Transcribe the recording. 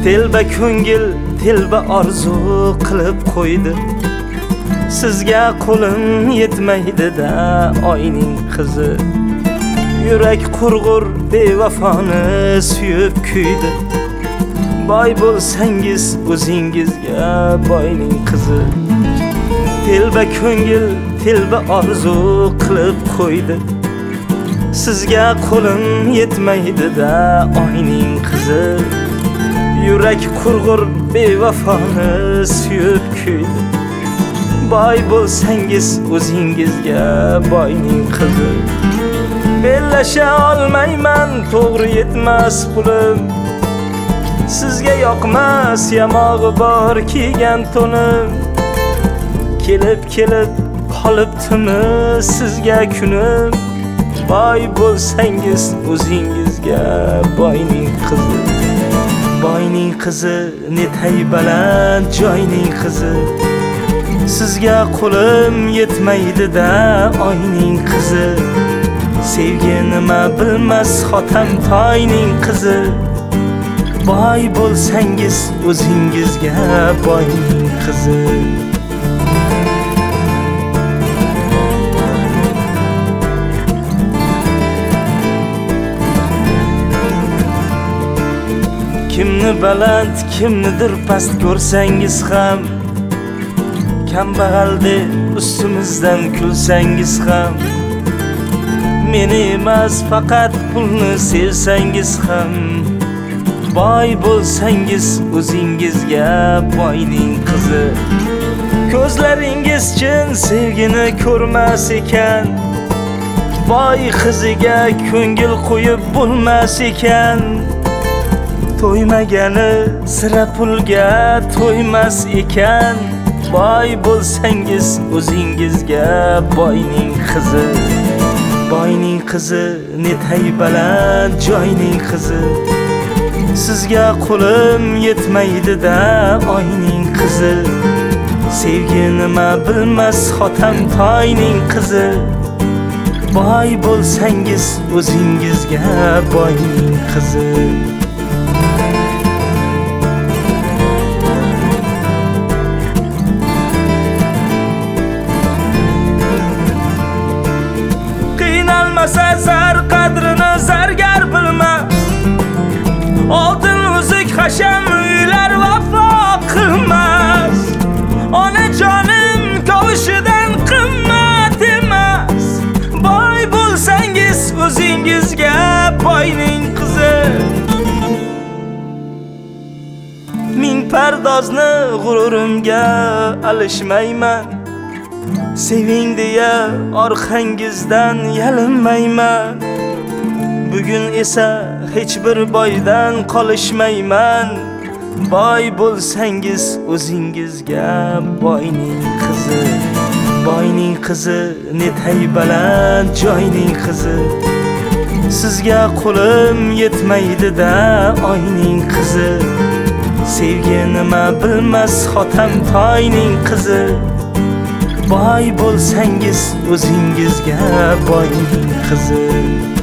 telba ko'ngil telba orzu qilib qo'ydi. Sizga qo'lim yetmaydi-da oyning qizi. Yurak qurg'ur bevafoni suyib kuydi. Boy bo'lsangiz o'zingizga boyning qizi. Telba ko'ngil telba orzu qilib qo'ydi. Sizga qo'lim yetmaydi-da oyning qizi. Yurak qurg'ur bevafoni suyib kuydi. Boy bo'lsangiz o'zingizga boyning qizi. Bellasha olmayman, to'g'ri yetmas pulim. Sizga yoqmas yamog'i bor kiygan to'nim. Kelib qolibdimi sizga kunim. Boy bo'lsangiz o'zingizga boyning qizi. Boyning qizi netay baland joyning qizi. Sizga qo'lim yetmaydi-da oyning qizi. Sevgi nima bilmas xotam toyning qizi. Boy bo'lsangiz o'zingizga boyning qizi. Kimni baland, kimnidir past ko'rsangiz ham, kambag'alde ustimizdan kulsangiz ham, meni emas faqat pulni sevsangiz ham, boy bo'lsangiz o'zingizga boyning qizi. Ko'zlaringiz chin sevgini ko'rmas ekan, boy qiziga ko'ngil qo'yib bo'lmas ekan. To'ymagani sira pulga to'ymas ekan. Boy bo'lsangiz o'zingizga boyning qizi. Boyning qizi netay baland joyning qizi. Sizga qo'lim yetmaydi-da oyning qizi. Sevgi nima bilmas xotam toyning qizi. Boy bo'lsangiz o'zingizga boyning qizi. Zar qadrini zargar bilmas. Oltin uzuk hasham uylar vafo qilmas. Onajonim kavushidan qimmat emas. Boy bo'lsangiz o'zingizga boyning qizi. Ming pardozni g'ururimga alishmayman. Seving deya orqangizdan yalinmayman. Bugun esa hech bir boydan qolishmayman. Boy bo'lsangiz o'zingizga boyning qizi. Boyning qizi netay baland joyning qizi. Sizga qo'lim yetmaydi-da oyning qizi. Sevgi nima bilmas xotam toyning qizi. Boy bo'lsangiz o'zingizga boyning qizi.